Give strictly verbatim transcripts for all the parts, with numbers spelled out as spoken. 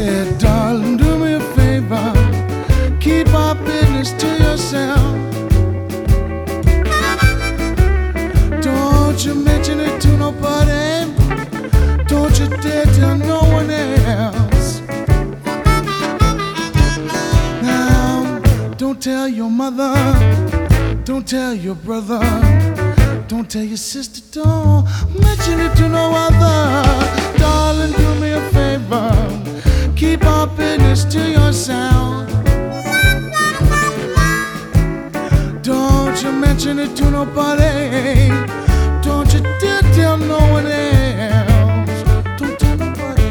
said, darling, do me a favor, keep our business to yourself. Don't you mention it to nobody, don't you dare tell no one else. Now, don't tell your mother, don't tell your brother, don't tell your sister, don't mention it to no other. Darling, do me a favor, keep our business to yourself. Don't you mention it to nobody, don't you dare tell no one else. Don't tell nobody.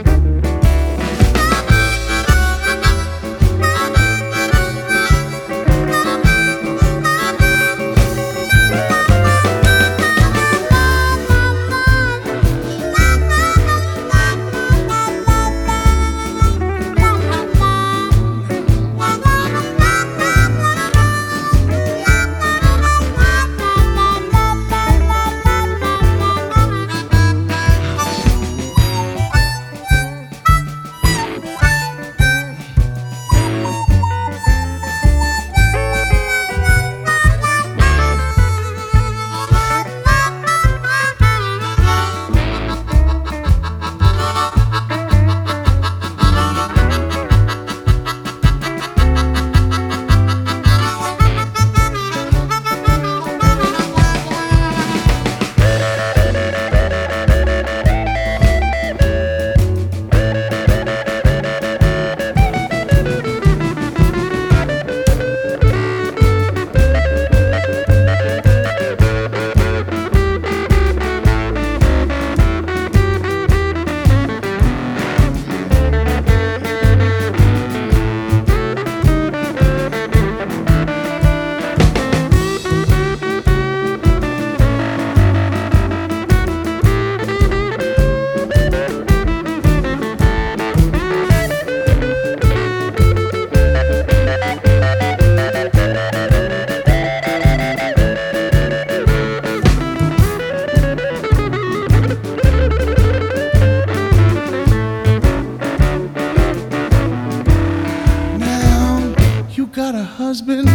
Got a husband,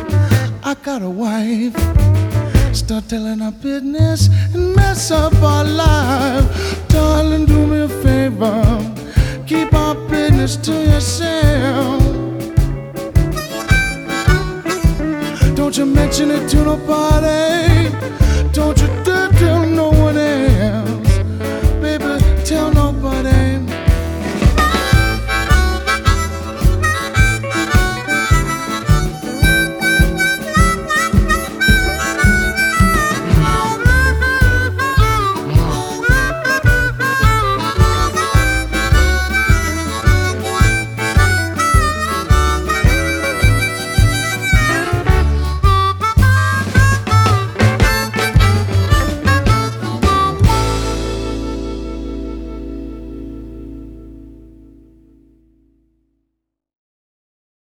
I got a wife. Start telling our business and mess up our life. Darling, do me a favor, keep our business to yourself. Don't you mention it to nobody, don't you dare tell no